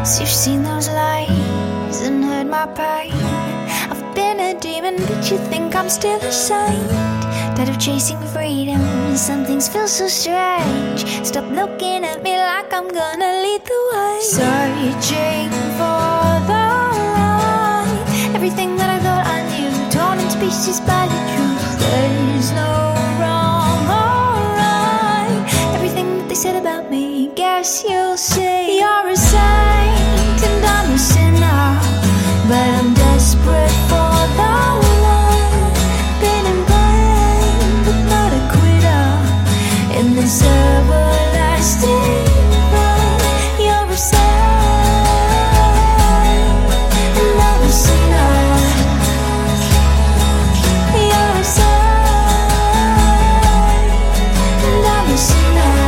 You've seen those lies and heard my pain. I've been a demon, but you think I'm still a saint. Tired of chasing freedom, some things feel so strange. Stop looking at me like I'm gonna lead the way. Searching for the light, everything that I thought I knew, torn in pieces by the truth. There's no wrong or right. Everything that they said about me, guess you'll see. You're a saint and I'm a sinner, but I'm desperate for the light. Been in pain, but not a quitter in this everlasting fight. You're a saint and I'm a sinner. You're a saint and I'm a sinner.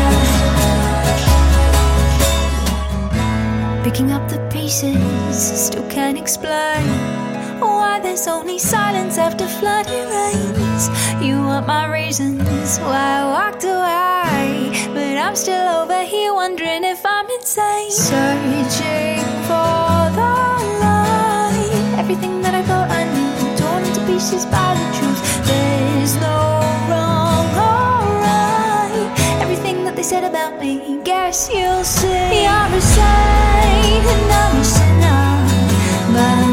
Picking up the pieces, still can't explain why there's only silence after flooding rains. You want my reasons why I walked away, but I'm still over here wondering if I'm insane. Searching for the light, everything that I thought I knew, torn into pieces by the truth. There's no wrong or right. Everything that they said about me, guess you'll see. You're a saint and I'm a sinner, but